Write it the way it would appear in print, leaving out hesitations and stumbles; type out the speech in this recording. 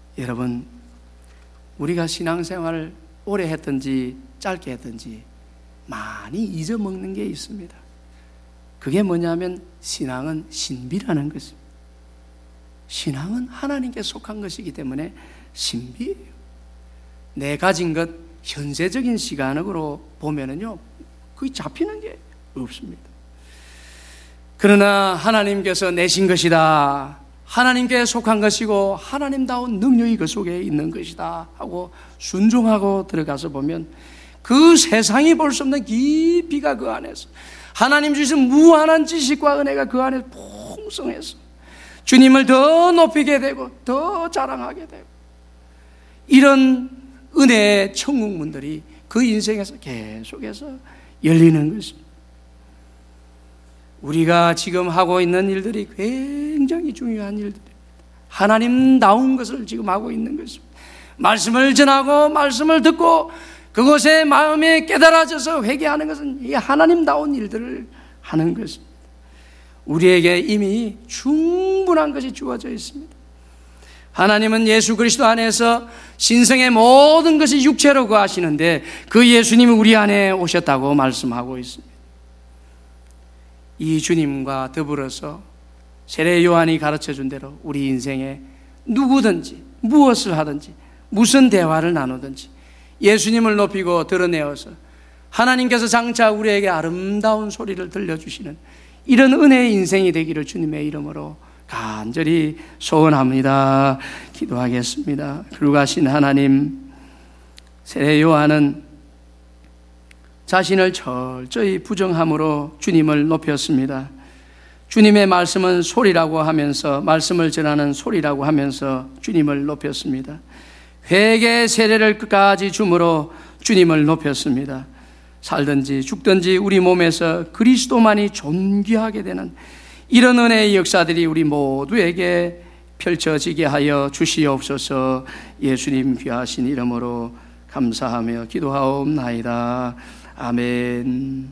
여러분, 우리가 신앙생활을 오래 했든지 짧게 했든지 많이 잊어먹는 게 있습니다. 그게 뭐냐면 신앙은 신비라는 것입니다. 신앙은 하나님께 속한 것이기 때문에 신비예요. 내 가진 것 현세적인 시간으로 보면은요 거의 잡히는 게 없습니다. 그러나 하나님께서 내신 것이다, 하나님께 속한 것이고 하나님다운 능력이 그 속에 있는 것이다 하고 순종하고 들어가서 보면 그 세상이 볼 수 없는 깊이가 그 안에서, 하나님 주신 무한한 지식과 은혜가 그 안에 풍성해서 주님을 더 높이게 되고 더 자랑하게 되고, 이런 은혜의 천국문들이 그 인생에서 계속해서 열리는 것입니다. 우리가 지금 하고 있는 일들이 굉장히 중요한 일들입니다. 하나님다운 것을 지금 하고 있는 것입니다. 말씀을 전하고 말씀을 듣고 그것에 마음에 깨달아져서 회개하는 것은 이 하나님다운 일들을 하는 것입니다. 우리에게 이미 충분한 것이 주어져 있습니다. 하나님은 예수 그리스도 안에서 신성의 모든 것이 육체로 거하시는데 그 예수님이 우리 안에 오셨다고 말씀하고 있습니다. 이 주님과 더불어서 세례 요한이 가르쳐준 대로 우리 인생에 누구든지 무엇을 하든지 무슨 대화를 나누든지 예수님을 높이고 드러내어서 하나님께서 장차 우리에게 아름다운 소리를 들려주시는 이런 은혜의 인생이 되기를 주님의 이름으로 간절히 소원합니다. 기도하겠습니다. 거룩하신 하나님, 세례 요한은 자신을 철저히 부정함으로 주님을 높였습니다. 주님의 말씀은 소리라고 하면서, 말씀을 전하는 소리라고 하면서 주님을 높였습니다. 회개 세례를 끝까지 줌으로 주님을 높였습니다. 살든지 죽든지 우리 몸에서 그리스도만이 존귀하게 되는 이런 은혜의 역사들이 우리 모두에게 펼쳐지게 하여 주시옵소서. 예수님 귀하신 이름으로 감사하며 기도하옵나이다. 아멘.